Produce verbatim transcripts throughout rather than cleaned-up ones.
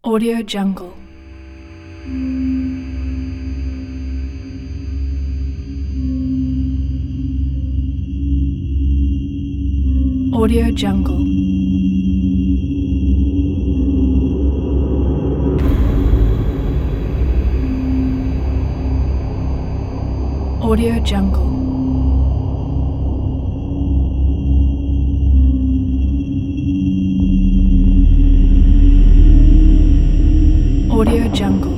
Audio Jungle. Audio Jungle. Audio Jungle. Audio Jungle.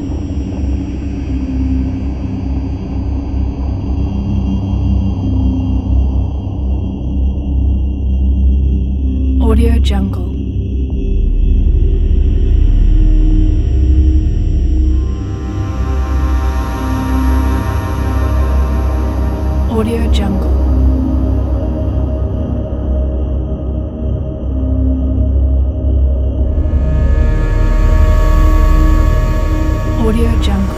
Audio Jungle. Audio Jungle. Audio Jungle.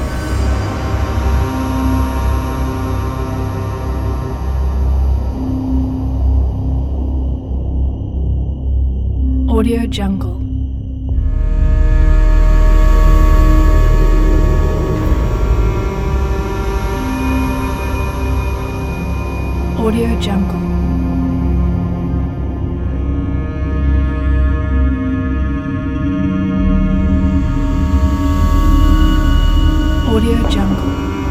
Audio Jungle. Audio Jungle. Audio Jungle.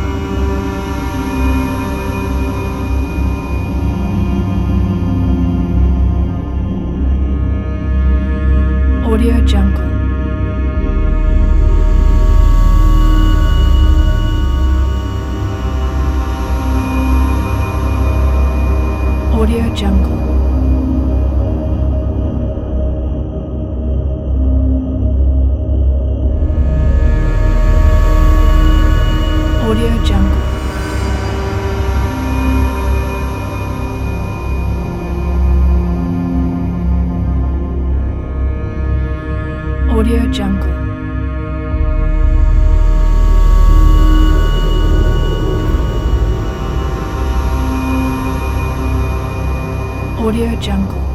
Audio Jungle. Audio Jungle. Audio Jungle. Audio Jungle. Audio Jungle.